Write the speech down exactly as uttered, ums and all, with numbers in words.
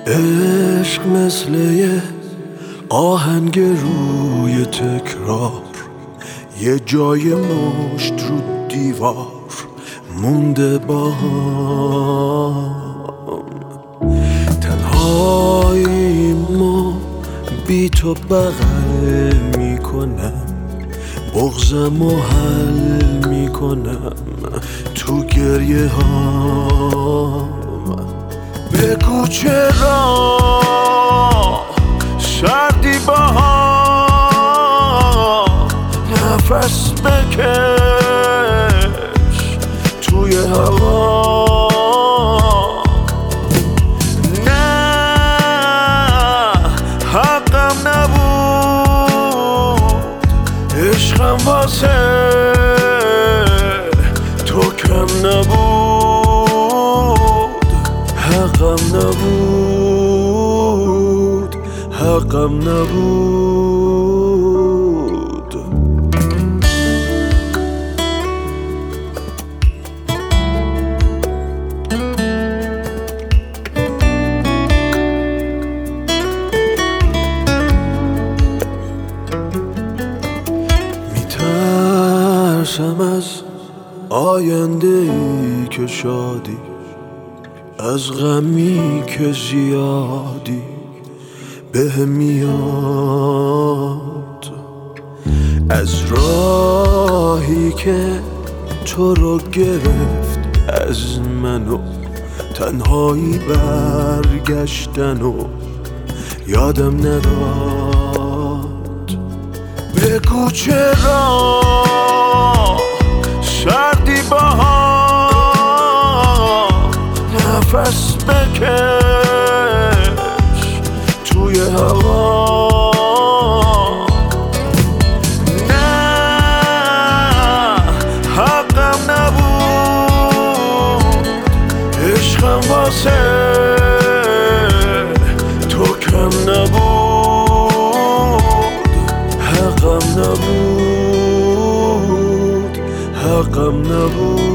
عشق مثل یه آهنگ روی تکرار، یه جای مشت رو دیوار مونده با هم. تنهاییمو بی تو بغل میکنم، بغضمو حل میکنم تو گریه هام. بگو چرا سردی با هم، نفس بکش توی هوا. نه حقم نبود عشقم واسه تو کم نبود، حقم نبود، حقم نبود. میترسم از آینده ای که شادی، از غمی که زیادی بهم میاد، از راهی که تو رو گرفت از منو، تنهایی برگشتن و یادم نداد. بگو چرا سردی با هم، نفس بکش توی هوا. نه حقم نبود عشقم واسه تو کم نبود، حقم نبود، حقم نبود.